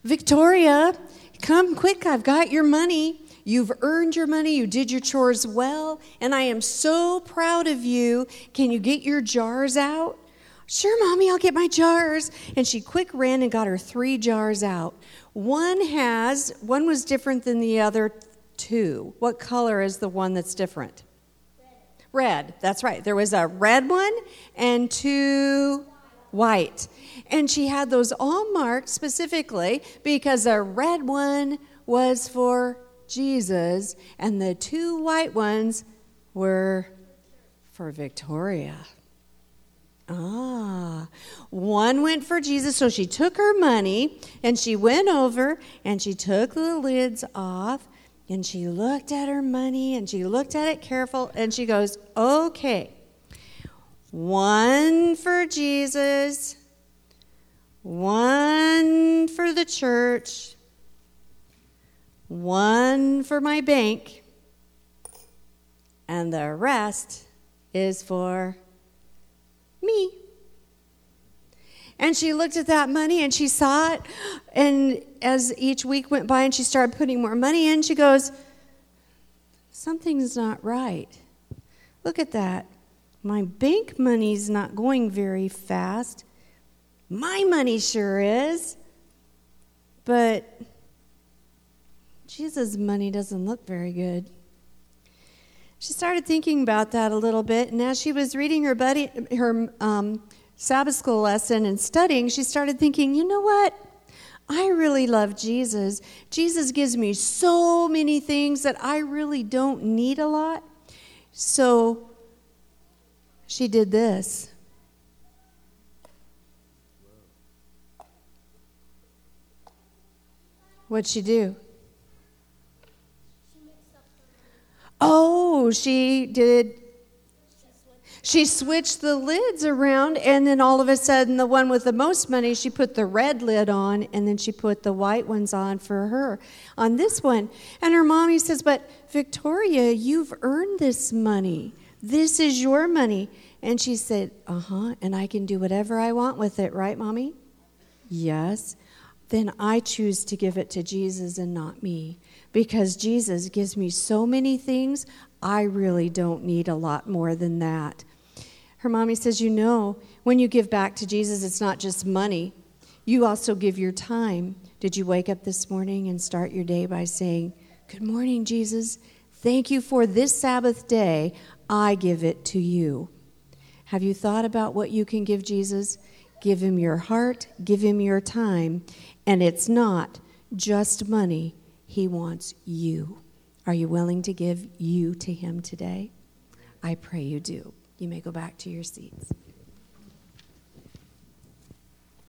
Victoria, come quick, I've got your money. You've earned your money, you did your chores well, and I am so proud of you. Can you get your jars out? Sure, Mommy, I'll get my jars. And she quick ran and got her 3 jars out. One was different than the other 2. What color is the one that's different? Red, that's right. There was a red one and 2 white. And she had those all marked specifically because a red one was for Jesus and the 2 white ones were for Victoria. One went for Jesus, so she took her money and she went over and she took the lids off and she looked at her money and she looked at it careful and she goes, okay, 1 for Jesus, 1 for the church, 1 for my bank, and the rest is for me. And she looked at that money and she saw it, and as each week went by and she started putting more money in, she goes, something's not right. Look at that. My bank money's not going very fast. My money sure is. But Jesus' money doesn't look very good. She started thinking about that a little bit, and as she was reading her Sabbath school lesson and studying, she started thinking, you know what? I really love Jesus. Jesus gives me so many things that I really don't need a lot. So she did this. What'd she do? Oh, she did. She switched the lids around, and then all of a sudden, the one with the most money, she put the red lid on, and then she put the white ones on for her on this one. And her mommy says, but Victoria, you've earned this money. This is your money. And she said, and I can do whatever I want with it, right, Mommy? Yes. Then I choose to give it to Jesus and not me. Because Jesus gives me so many things, I really don't need a lot more than that. Her mommy says, when you give back to Jesus, it's not just money. You also give your time. Did you wake up this morning and start your day by saying, good morning, Jesus. Thank you for this Sabbath day. I give it to you. Have you thought about what you can give Jesus? Give him your heart, give him your time, and it's not just money. He wants you. Are you willing to give you to him today? I pray you do. You may go back to your seats.